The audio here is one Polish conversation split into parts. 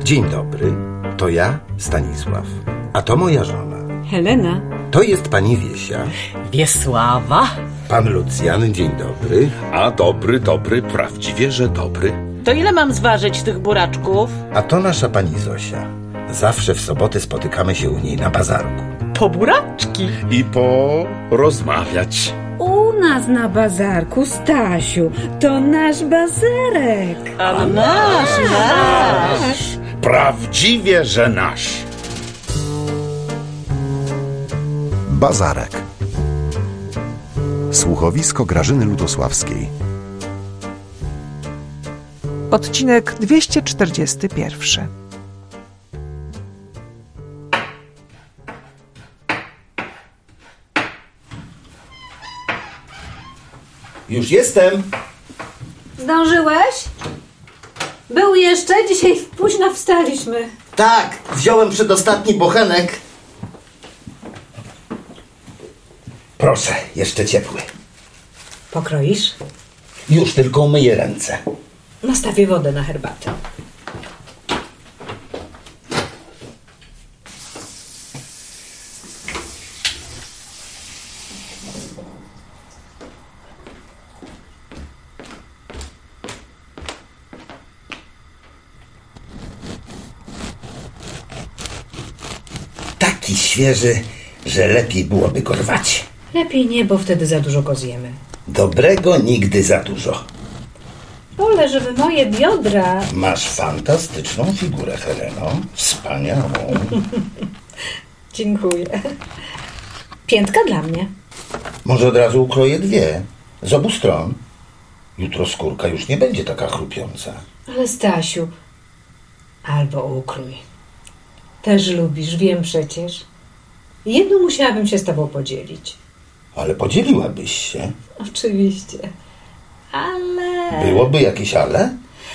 Dzień dobry, to ja, Stanisław, a to moja żona. Helena. To jest pani Wiesia. Wiesława. Pan Lucjan, dzień dobry. A dobry, prawdziwie, że dobry. To ile mam zważyć tych buraczków? A to nasza pani Zosia. Zawsze w soboty spotykamy się u niej na bazarku. Po buraczki. I porozmawiać. U nas na bazarku, Stasiu, to nasz bazarek. A nasz. Prawdziwie, że nasz. Bazarek. Słuchowisko Grażyny Ludosławskiej. Odcinek 241. Już jestem. Zdążyłeś? Był jeszcze? Dzisiaj późno wstaliśmy. Tak, wziąłem przedostatni bochenek. Proszę, jeszcze ciepły. Pokroisz? Już tylko umyję ręce. Nastawię wodę na herbatę. Taki świeży, że lepiej byłoby go rwać. Lepiej nie, bo wtedy za dużo go zjemy. Dobrego nigdy za dużo. Wolę, żeby moje biodra... Masz fantastyczną figurę, Heleno. Wspaniałą. Dziękuję. Piętka dla mnie. Może od razu ukroję dwie. Z obu stron. Jutro skórka już nie będzie taka chrupiąca. Ale Stasiu, albo ukrój. Też lubisz, wiem przecież. Jedną musiałabym się z tobą podzielić. Ale podzieliłabyś się. Oczywiście. Ale... Byłoby jakieś ale?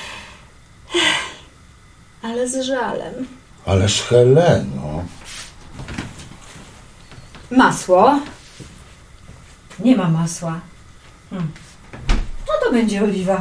Ale z żalem. Ależ Heleno. Masło. Nie ma masła. No to będzie oliwa.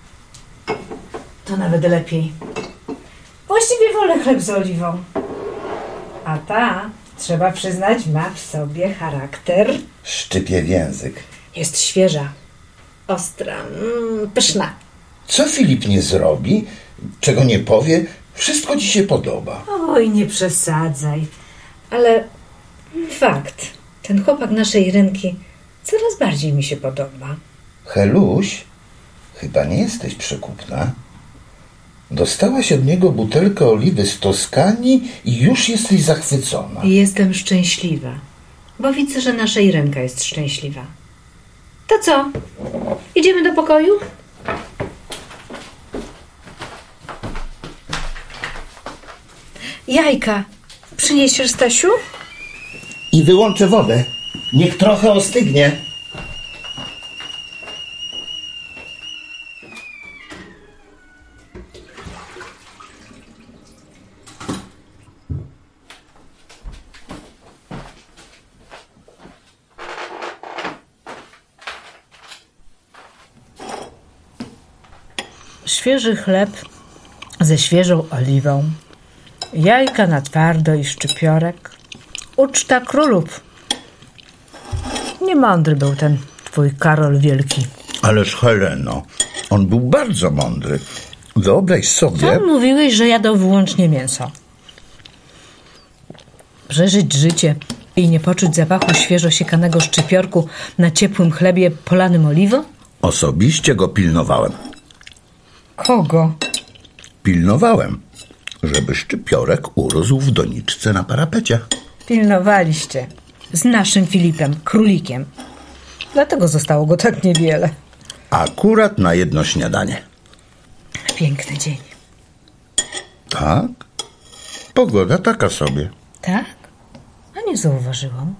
To nawet lepiej. Właściwie wolę chleb z oliwą. A ta, trzeba przyznać, ma w sobie charakter. Szczypie w język. Jest świeża, ostra, pyszna. Co Filip nie zrobi, czego nie powie, wszystko ci się podoba. Oj, nie przesadzaj. Ale fakt, ten chłopak naszej rynki coraz bardziej mi się podoba. Heluś, chyba nie jesteś przekupna. Dostałaś od niego butelkę oliwy z Toskanii i już jesteś zachwycona. I jestem szczęśliwa, bo widzę, że nasza Irenka jest szczęśliwa. To co? Idziemy do pokoju? Jajka przyniesiesz, Stasiu? I wyłączę wodę. Niech trochę ostygnie. Świeży chleb ze świeżą oliwą, jajka na twardo i szczypiorek. Uczta królów. Niemądry był ten twój Karol Wielki. Ależ Heleno, on był bardzo mądry. Wyobraź sobie... Tam mówiłeś, że jadał wyłącznie mięso. Przeżyć życie i nie poczuć zapachu świeżo siekanego szczypiorku na ciepłym chlebie polanym oliwą? Osobiście go pilnowałem. Kogo? Pilnowałem, żeby szczypiorek urósł w doniczce na parapecie. Pilnowaliście. Z naszym Filipem, królikiem. Dlatego zostało go tak niewiele. Akurat na jedno śniadanie. Piękny dzień. Tak? Pogoda taka sobie. Tak? A nie zauważyłam.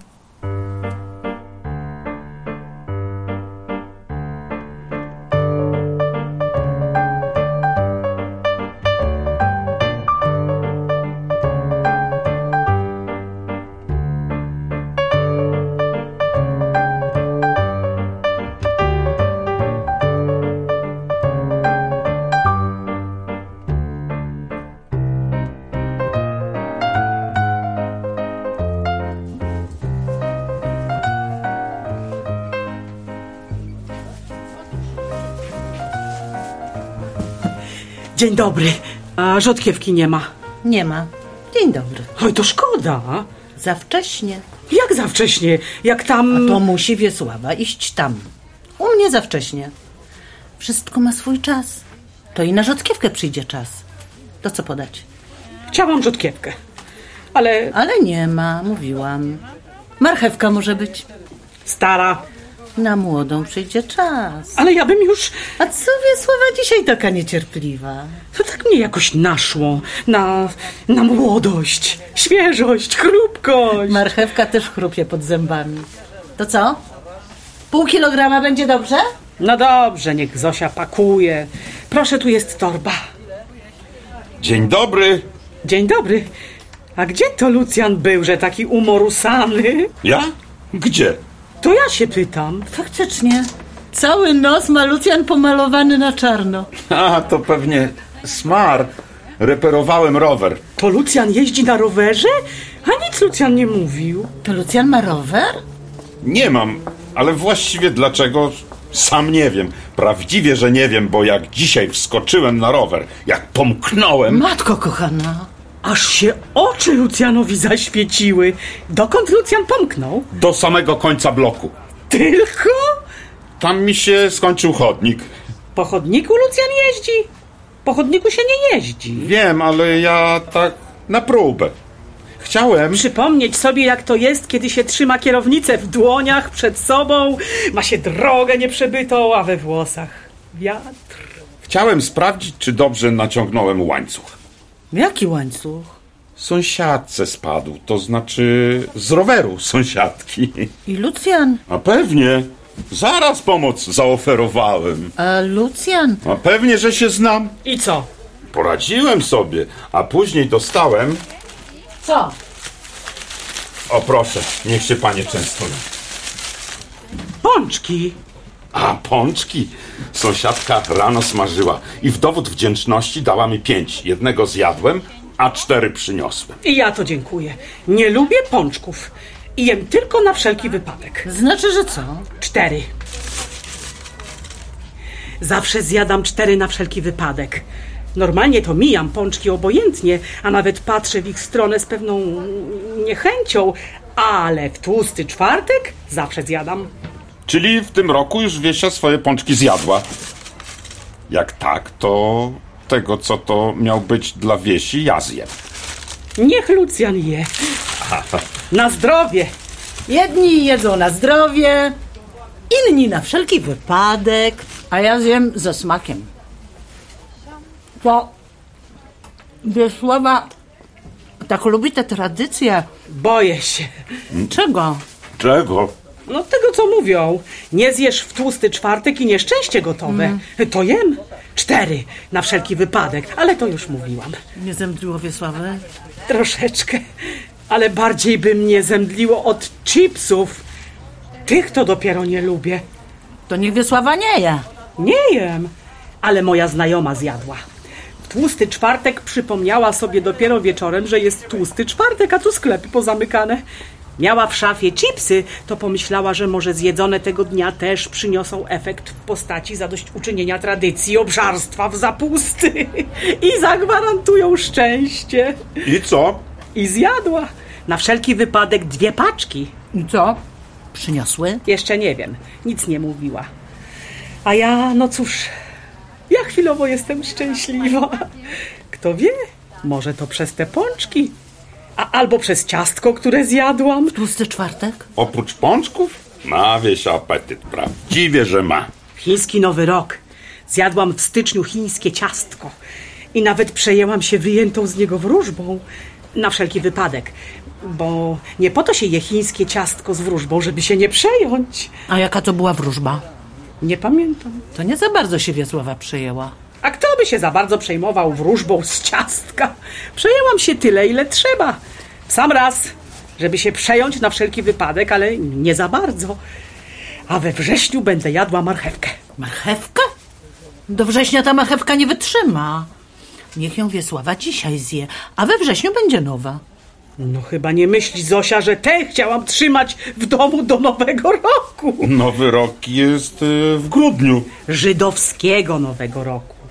Dzień dobry. A rzodkiewki nie ma? Nie ma. Dzień dobry. Oj, to szkoda. Za wcześnie. Jak za wcześnie? Jak tam... A to musi Wiesława iść tam. U mnie za wcześnie. Wszystko ma swój czas. To i na rzodkiewkę przyjdzie czas. To co podać? Chciałam rzodkiewkę, ale... Ale nie ma, mówiłam. Marchewka może być. Stara. Na młodą przyjdzie czas. Ale ja bym już... A co Wiesława dzisiaj taka niecierpliwa? To tak mnie jakoś naszło. Na młodość, świeżość, chrupkość. Marchewka też chrupie pod zębami. To co? Pół kilograma będzie dobrze? No dobrze, niech Zosia pakuje. Proszę, tu jest torba. Dzień dobry. Dzień dobry. A gdzie to Lucjan był, że taki umorusany? Ja? Gdzie? To ja się pytam. Faktycznie. Cały nos ma Lucjan pomalowany na czarno. A, to pewnie smar. Reperowałem rower. To Lucjan jeździ na rowerze? A nic Lucjan nie mówił. To Lucjan ma rower? Nie mam, ale właściwie dlaczego? Sam nie wiem. Prawdziwie, że nie wiem, bo jak dzisiaj wskoczyłem na rower, jak pomknąłem... Matko kochana. Aż się oczy Lucjanowi zaświeciły. Dokąd Lucjan pomknął? Do samego końca bloku. Tylko? Tam mi się skończył chodnik. Po chodniku Lucjan jeździ? Po chodniku się nie jeździ. Wiem, ale ja tak na próbę. Chciałem... Przypomnieć sobie, jak to jest, kiedy się trzyma kierownicę w dłoniach przed sobą, ma się drogę nieprzebytą, a we włosach wiatr. Chciałem sprawdzić, czy dobrze naciągnąłem łańcuch. Jaki łańcuch? Sąsiadce spadł, to znaczy z roweru sąsiadki. I Lucjan? A pewnie. Zaraz pomoc zaoferowałem. A Lucjan? A pewnie, że się znam. I co? Poradziłem sobie, a później dostałem... Co? O proszę, niech się panie częstują. Pączki. A, pączki? Sąsiadka rano smażyła i w dowód wdzięczności dała mi 5. Jednego zjadłem, a 4 przyniosłem. I ja to dziękuję. Nie lubię pączków. I jem tylko na wszelki wypadek. Znaczy, że co? 4. Zawsze zjadam 4 na wszelki wypadek. Normalnie to mijam pączki obojętnie, a nawet patrzę w ich stronę z pewną niechęcią, ale w tłusty czwartek zawsze zjadam. Czyli w tym roku już Wiesia swoje pączki zjadła. Jak tak, to tego, co to miał być dla Wiesi, ja zjem. Niech Lucjan je. Na zdrowie. Jedni jedzą na zdrowie, inni na wszelki wypadek, a ja zjem ze smakiem. To Wiesława tak lubi te tradycje. Boję się. Czego? Czego? No tego, co mówią. Nie zjesz w tłusty czwartek i nieszczęście gotowe. To jem 4 na wszelki wypadek, ale to już mówiłam. Nie zemdliło Wiesławy? Troszeczkę, ale bardziej by mnie zemdliło od chipsów. Tych to dopiero nie lubię. To niech Wiesława nie je. Nie jem, ale moja znajoma zjadła. W tłusty czwartek przypomniała sobie dopiero wieczorem, że jest tłusty czwartek, a tu sklepy pozamykane. Miała w szafie chipsy, to pomyślała, że może zjedzone tego dnia też przyniosą efekt w postaci zadośćuczynienia tradycji obżarstwa w zapusty i zagwarantują szczęście. I co? I zjadła. Na wszelki wypadek 2 paczki. I co? Przyniosły? Jeszcze nie wiem, nic nie mówiła. A ja, no cóż, ja chwilowo jestem szczęśliwa. Kto wie, może to przez te pączki. Albo przez ciastko, które zjadłam. W tłusty czwartek? Oprócz pączków? Ma Wiesia apetyt, prawdziwie, że ma. Chiński Nowy Rok. Zjadłam w styczniu chińskie ciastko. I nawet przejęłam się wyjętą z niego wróżbą. Na wszelki wypadek. Bo nie po to się je chińskie ciastko z wróżbą, żeby się nie przejąć. A jaka to była wróżba? Nie pamiętam. To nie za bardzo się Wiesława przejęła. A kto by się za bardzo przejmował wróżbą z ciastka? Przejęłam się tyle, ile trzeba. W sam raz, żeby się przejąć na wszelki wypadek, ale nie za bardzo. A we wrześniu będę jadła marchewkę. Marchewkę? Do września ta marchewka nie wytrzyma. Niech ją Wiesława dzisiaj zje, a we wrześniu będzie nowa. No chyba nie myśli Zosia, że tę chciałam trzymać w domu do Nowego Roku. Nowy rok jest w grudniu. Żydowskiego Nowego Roku.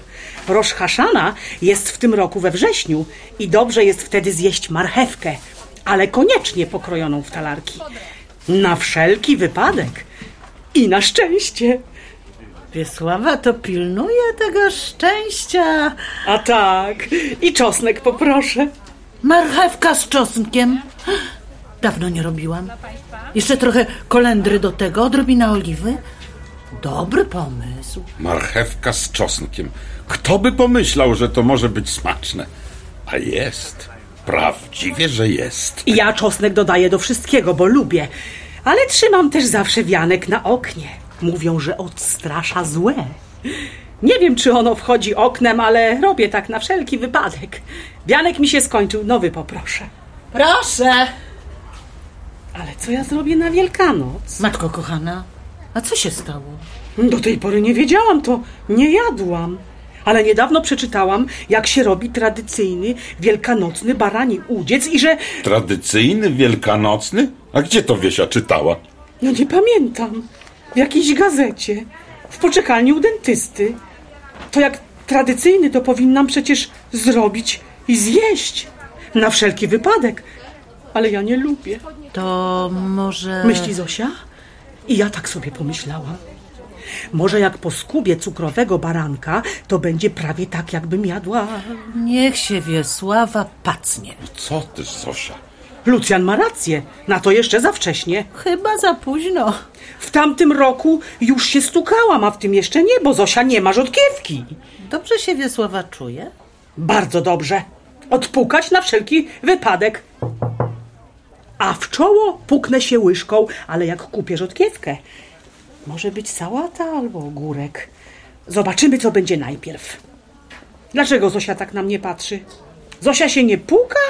Rosh Hashana jest w tym roku we wrześniu i dobrze jest wtedy zjeść marchewkę, ale koniecznie pokrojoną w talarki. Na wszelki wypadek i na szczęście. Wiesława to pilnuje tego szczęścia. A tak, i czosnek poproszę. Marchewka z czosnkiem. Dawno nie robiłam. Jeszcze trochę kolendry do tego, odrobina oliwy. Dobry pomysł. Marchewka z czosnkiem. Kto by pomyślał, że to może być smaczne? A jest. Prawdziwie, że jest. Ja czosnek dodaję do wszystkiego, bo lubię. Ale trzymam też zawsze wianek na oknie. Mówią, że odstrasza złe. Nie wiem, czy ono wchodzi oknem, ale robię tak na wszelki wypadek. Wianek mi się skończył, nowy poproszę. Proszę. Ale co ja zrobię na Wielkanoc? Matko kochana, a co się stało? Do tej pory nie wiedziałam, to nie jadłam. Ale niedawno przeczytałam, jak się robi tradycyjny wielkanocny barani udziec i że... Tradycyjny wielkanocny? A gdzie to Wiesia czytała? No nie pamiętam. W jakiejś gazecie. W poczekalni u dentysty. To jak tradycyjny, to powinnam przecież zrobić i zjeść. Na wszelki wypadek. Ale ja nie lubię. To może... Myśli Zosia? I ja tak sobie pomyślałam. Może jak poskubię cukrowego baranka, to będzie prawie tak, jakbym jadła... Niech się Wiesława pacnie. Co ty, Zosia? Lucjan ma rację. Na to jeszcze za wcześnie. Chyba za późno. W tamtym roku już się stukałam, a w tym jeszcze nie, bo Zosia nie ma rzodkiewki. Dobrze się Wiesława czuje? Bardzo dobrze. Odpukać na wszelki wypadek. A w czoło puknę się łyżką, ale jak kupię rzodkiewkę. Może być sałata albo ogórek. Zobaczymy, co będzie najpierw. Dlaczego Zosia tak na mnie patrzy? Zosia się nie puka?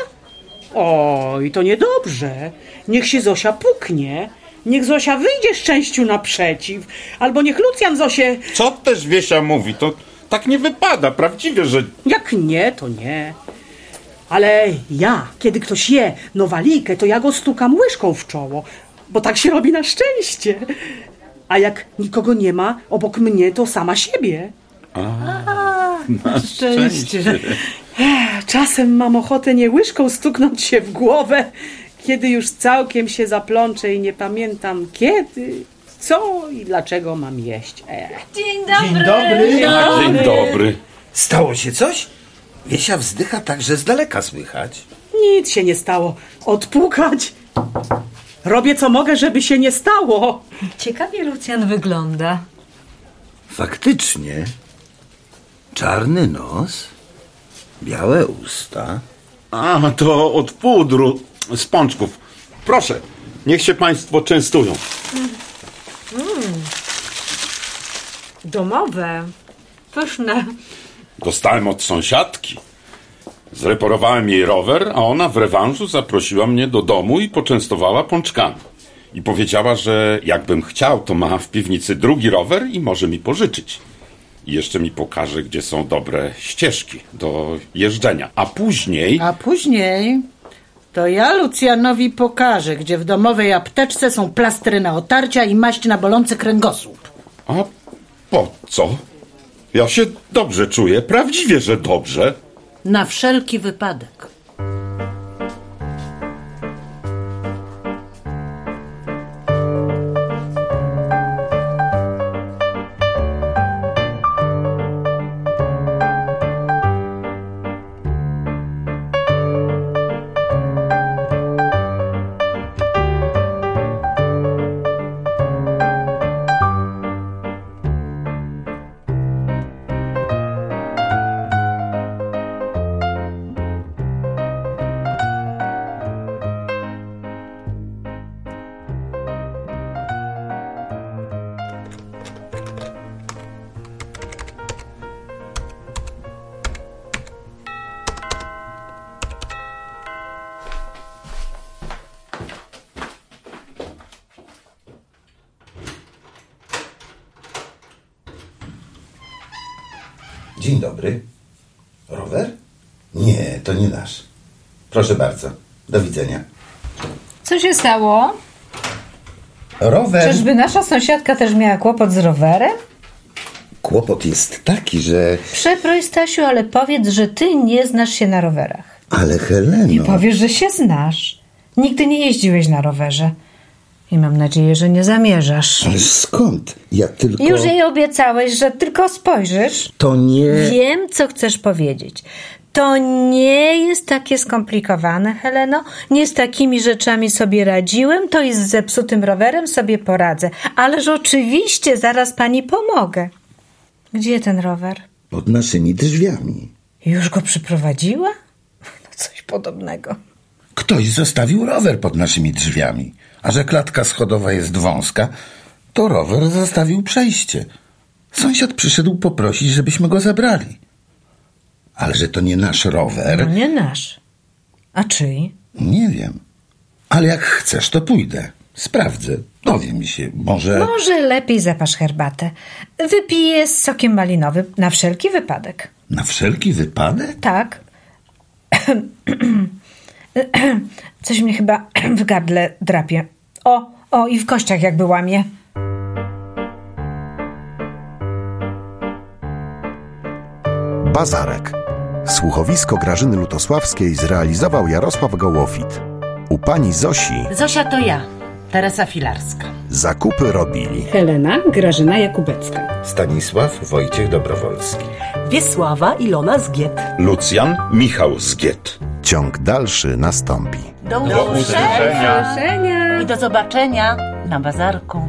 Oj, to niedobrze. Niech się Zosia puknie. Niech Zosia wyjdzie szczęściu naprzeciw. Albo niech Lucjan Zosię... Co też Wiesia mówi? To tak nie wypada. Prawdziwie, że... Jak nie, to nie. Ale ja, kiedy ktoś je nowalijkę, to ja go stukam łyżką w czoło. Bo tak się robi na szczęście. A jak nikogo nie ma obok mnie, to sama siebie. Na szczęście. Czasem mam ochotę nie łyżką stuknąć się w głowę, kiedy już całkiem się zaplączę i nie pamiętam kiedy, co i dlaczego mam jeść. Dzień dobry. Dzień dobry. Stało się coś? Wiesia wzdycha tak, że z daleka słychać. Nic się nie stało. Odpukać. Robię co mogę, żeby się nie stało. Ciekawie Lucjan wygląda. Faktycznie. Czarny nos, białe usta. A, to od pudru z pączków. Proszę, niech się państwo częstują. Domowe. Pyszne. Dostałem od sąsiadki. Zreparowałem jej rower, a ona w rewanżu zaprosiła mnie do domu i poczęstowała pączkami. I powiedziała, że jakbym chciał, to ma w piwnicy drugi rower i może mi pożyczyć. I jeszcze mi pokaże, gdzie są dobre ścieżki do jeżdżenia. A później to ja Lucjanowi pokażę, gdzie w domowej apteczce są plastry na otarcia i maść na bolący kręgosłup. A po co? Ja się dobrze czuję, prawdziwie, że dobrze. Na wszelki wypadek. Dzień dobry. Rower? Nie, to nie nasz. Proszę bardzo. Do widzenia. Co się stało? Rower... Czyżby nasza sąsiadka też miała kłopot z rowerem? Kłopot jest taki, że... Przeproś, Stasiu, ale powiedz, że ty nie znasz się na rowerach. Ale Heleno... Nie powiesz, że się znasz. Nigdy nie jeździłeś na rowerze. I mam nadzieję, że nie zamierzasz. Ale skąd? Ja tylko... Już jej obiecałeś, że tylko spojrzysz. To nie... Wiem, co chcesz powiedzieć. To nie jest takie skomplikowane, Heleno. Nie z takimi rzeczami sobie radziłem, to i z zepsutym rowerem sobie poradzę. Ależ oczywiście, zaraz pani pomogę. Gdzie ten rower? Pod naszymi drzwiami. Już go przyprowadziła? No coś podobnego. Ktoś zostawił rower pod naszymi drzwiami. A że klatka schodowa jest wąska, to rower zostawił przejście. Sąsiad przyszedł poprosić, żebyśmy go zabrali. Ale że to nie nasz rower... No nie nasz. A czyj? Nie wiem. Ale jak chcesz, to pójdę. Sprawdzę. Dowiem się. Może lepiej zapasz herbatę. Wypiję z sokiem malinowym na wszelki wypadek. na wszelki wypadek? Tak. Coś mnie chyba w gardle drapie. O, i w kościach jakby łamie. Bazarek. Słuchowisko Grażyny Lutosławskiej zrealizował Jarosław Gołofit. U pani Zosi Zosia to ja, Teresa Filarska. zakupy robili Helena Grażyna Jakubecka. Stanisław Wojciech Dobrowolski. Wiesława Ilona Zgiet. Lucjan Michał Zgiet. Ciąg dalszy nastąpi. Do usłyszenia i do zobaczenia na bazarku.